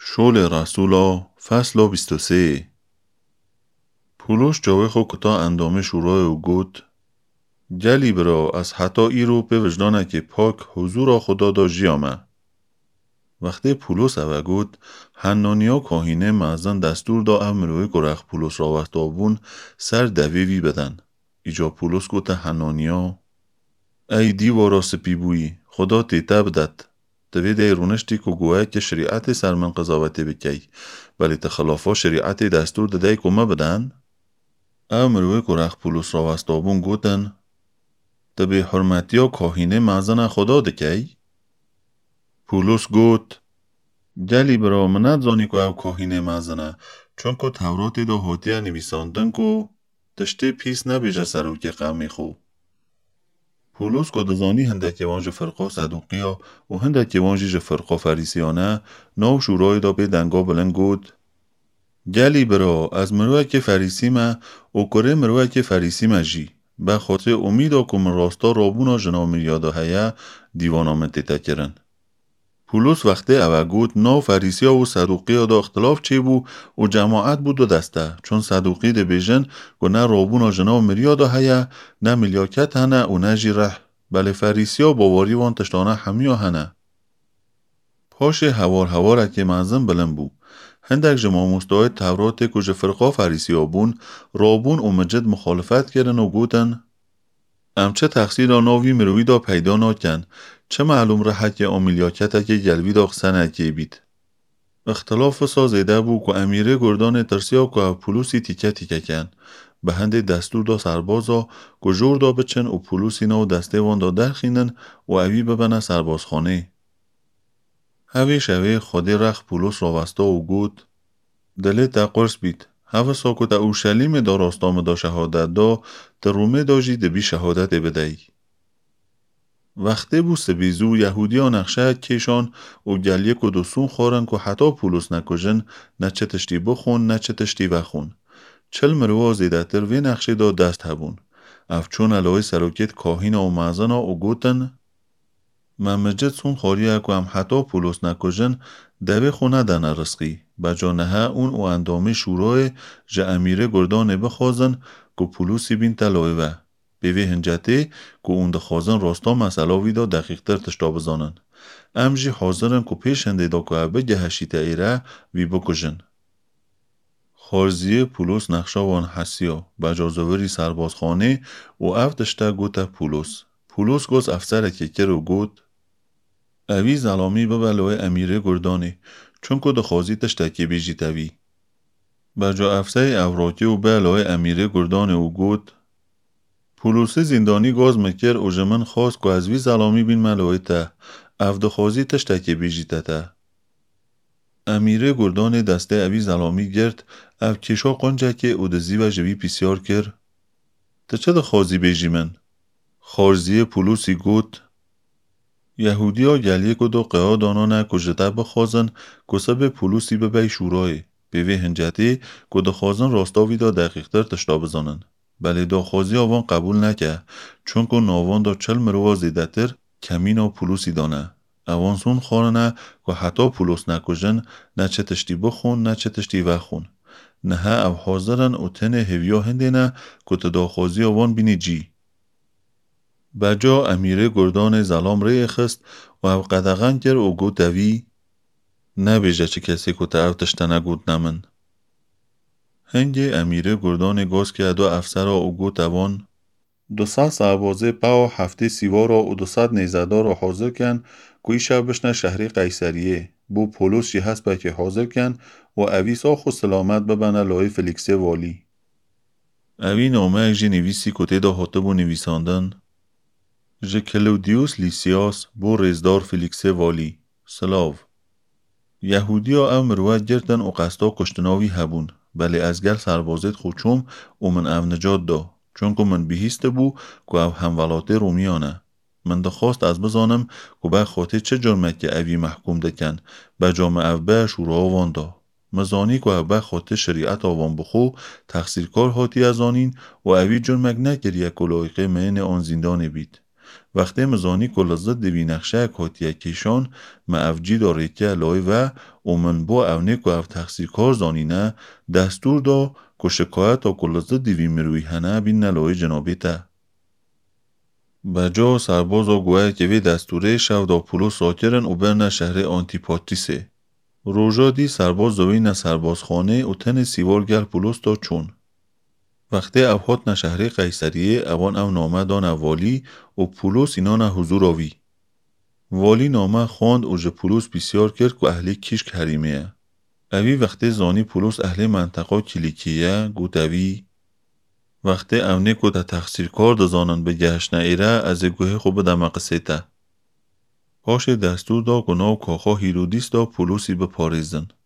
شول رسولا فصل 23. پولوش جاوه خو کتا اندامه شورای و گوت گلی برا از حتی ای رو به وجدانه که پاک حضور خدا دا جیامه. وقتی پولوس اوه گوت حنانیا کاهینه معزن دستور دا امروی گرخ پولوس را وقتابون سر دویوی بدن. ایجا پولوس گوت حنانیا ای دیوارا سپی بویی خدا تیتا بدد دوید ایرونشتی که گوه که شریعت سرمن قضاوتی بکی ولی تخلافا شریعت دستور دادی کمه بدن؟ امروی گرخ پولوس را وستابون گوتن دبی حرمتیا کاهینه معزن خدا دکی؟ پولوس گوت گلی برا منت زانی که او کاهینه معزنه چون که توراتی دا هاتیه نویساندن که تشتی پیس نبیجه سرو که قومی خو. پولوس که دزانی هنده وانج فرقا صدوقیا و هنده وانج فرقا فریسیانه نو شورای دا به دنگا بلن گود گلی برا از مروه که فریسیمه و کره مروه که فریسیمه جی به خاطر امیدا که من راستا رابونا جنا میادا هیا دیوانامت دیتا کرن. پولوس وقتی اوه گود نو فریسیا و صدوقیا دا اختلاف چی بو و جماعت بود دو دسته چون صدوقی ده بیجن که نه رابونا جنا میادا هیا نه ملیاکت هنه و نه جیره بله فریسیا باواری وان تشتانه همیا هنه. پاش هوار که منظم بلن بو هندک جمع مستوی تورات که فرقا فریسیا بون رابون و مجد مخالفت کردن و گوتن امچه تقصیر ناوی مروی دا پیدا ناکن چه معلوم رحت که آمیلیاکت که گلوی دا خسنه که بید. اختلاف سازیده بو که امیره گردان ترسیا که پولوسی تیکه تیکه کن به هنده دستور دا سربازا که جور دا بچن و پولوسی نا و دسته وان دا درخینن و اوی ببنه سربازخانه. هوی شوی خودی رخ پولوس را وستا و گود دلی تا قرص بید هوا ساکو تا اورشلیم دا راستام دا شهادت دا تا رومه دا جی دبی شهادت بدهی. وقتی بو سبیزو یهودیا نقشه کشان و گلیه که دوسون خورن که حتی پولوس نکجن نه چه تشتی بخون نه چه تشتی وخون. چل مروا زیده تر وی نقشه دا دست هبون. افچون علای سروکت کاهین و معزن و گوتن ممجد سون خاریه که هم حتی پولوس نکجن دوی خونه دن رسقی بجا نهه اون و اندامه شورای جه امیره گردانه بخوازن که پولوسی بین تلایوه بیوی هنجته که اون دخوازن راستا مسئله ویدا دقیق تر تشتا بزانن امجی حاضرن که پیش هنده دا که بگه هشیت ایره وی بکجن. خارزیه پولوس نقشه وان حسیا بجازوری سربازخانه و افتشته گوته پولوس گوز افسر که رو گوت اوی زلامی ببلوه امیره گردانه چون که دخوازی تشتکی بیجی تاوی. بجا افسر اوراکی و بلوه امیره گردانه و گوت پولوسی زندانی گاز مکر و جمن خواست که از وی زلامی بین ملوه تا افدخوازی تشتکی بیجی تا. امیره گردان دسته اوی زلامی گرد او کشا قنجه که او دزی و جوی پیسیار کر تا چه دخوازی بیجی من؟ خارزی پولوسی گوت یهودی ها گلیه که دو قیاه دانانه کجده بخوازن کسه به پولوسی ببی شورای بیوی هنجتی که دخوازن راستاوی دا دقیق تر تشتا بزانن بله داخوازی آوان قبول نکه چون که ناوان دا 40 مروا زیده تر کمین و پولوسی دانه اوان سون خارنه که حتی پولوس نکجن نه چه تشتی بخون نه چه تشتی وخون نه او حاضرن و تن هویا هندینه که تداخوازی آوان بینی جی. بجا امیره گردان زلام ری خست و او قدغن کر و گو دوی نبیجه چه کسی که تا او تشتنه گود نمن. هنگی امیره گردان گاز که دو افسر او گو دوان 200 سربازه پا و هفته سیوار و 200 نیزدار رو حاضر کن که ایشا بشنه شهری قیصریه بو پولوس چی هست با که حاضر کن و اوی ساخ و سلامت ببنه لای فلیکس والی. اوی نامه اگجی نویسی کتی دا حاطب و نویساندن جه کلودیوس لیسیاس بو رزدار فلیکس والی سلاو. یهودی ها او مروت گردن و قصدا کشتناوی هبون بله از گر سربازت خوچوم و من او نجات دا چون که من بهیست بو که او همولاته رومیانه. من دخواست از بزانم که به خاطر چه جرمه که اوی محکوم دکن به جامع او به شورا آوان دا. مزانی که او به خاطر شریعت آوان بخو تقصیر کار هاتی از آنین و اوی جرمک نکر یک لایقه مین آن زندان بید. وقتی مزانی کلزد دوی نقشه کاتیه کشان ما افجی داره که لای و اومن با اونه که اف تقصیر کار زانینه دستور دا که شکایت و کلزد دوی مروی هنه بین نلای جنابی ته. بجا سرباز و گوه که وی دستوره شو دا پولوس را کرن و برن شهر آنتیپاتریسه. روژا دی سرباز دوین سربازخانه و تن سیوار گل پولوس دا چون. وقتی افهات نه شهر قیصریه اوان او نامه دان والی و پولوس اینا نه حضور آوی. والی نامه خواند و جه پولوس بسیار کرد که اهلی کیش حریمه. اوی وقتی زانی پولوس اهل منطقه کلیکیه گوت اوی وقتی اونه که تا تقصیر کار دزانن به گهش ایره از گوه خوب دمقسه ته. پاش دستور دا گناه و کاخا هیرودیس دا پولوسی بپاریزن.